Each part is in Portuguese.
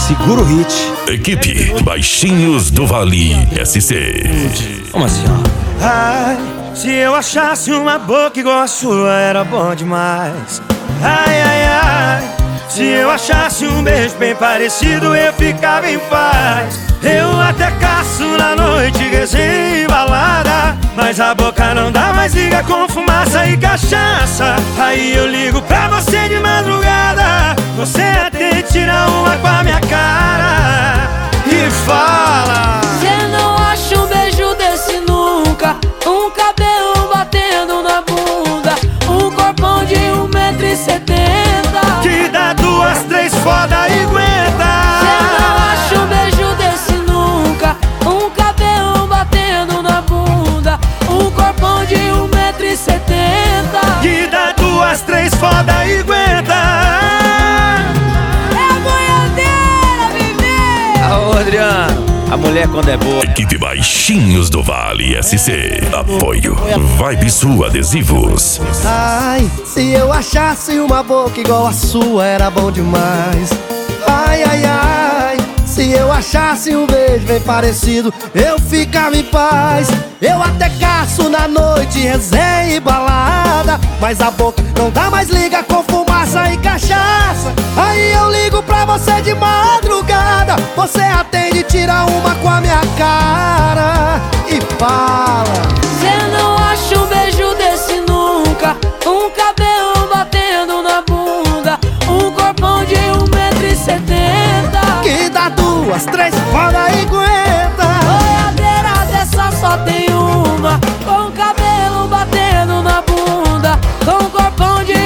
Segura o hit. Equipe Baixinhos do Vale SC. Vamos assim, ó. Ai, se eu achasse uma boca igual a sua, era bom demais. Ai, ai, ai, se eu achasse um beijo bem parecido, eu ficava em paz. Eu até caço na noite, resenha e balada, mas a boca não dá mais liga com fumaça e cachaça. Aí eu ligo pra você de madrugada, você atende, tira uma com a minha cara e fala: cê não acha um beijo desse nunca, um cabelo batendo na bunda, um corpão de 1,70m, que dá 2, 3 foda e aguenta. cê não acha um beijo desse nunca, um cabelo batendo na bunda, um corpão de 1,70m, Que dá 2, 3 foda e aguenta. é a boiadeira, bebê! Ô, Adriano, a mulher quando é boa. Equipe Baixinhos do Vale SC. Apoio Vibe Sul Adesivos. Ai, se eu achasse uma boca igual a sua, era bom demais. Ai, ai, ai, se eu achasse um beijo bem parecido, eu ficava em paz. Eu até caço na noite, resenha e balada, mas a boca não dá mais liga com fumaça e cachaça. Aí eu ligo pra você de madrugada, você atende, tira uma com a minha cara e fala: cê não acha um beijo desse nunca, um cabelo batendo na bunda, um corpão de 1,70m, que dá 2, 3 foda e aguenta. boiadeira dessa só tem uma, com cabelo batendo na bunda, com corpão de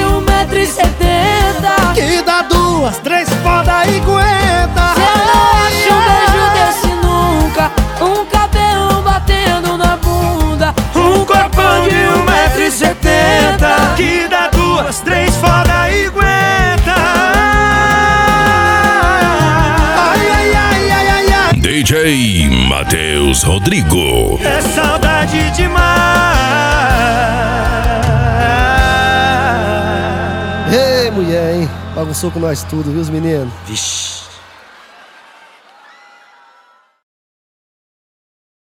1,70m, Que dá 2, 3 foda e aguenta. cê não acha um beijo desse nunca, um cabelo batendo na bunda, Um corpão de 1,70m, que dá 2, 3 foda e aguenta. Ai, ai, ai, ai, ai, ai. DJ Matheus Rodrigo. É saudade demais. Ei, mulher, hein? Bagunçou com nós tudo, viu, os meninos? Vixe.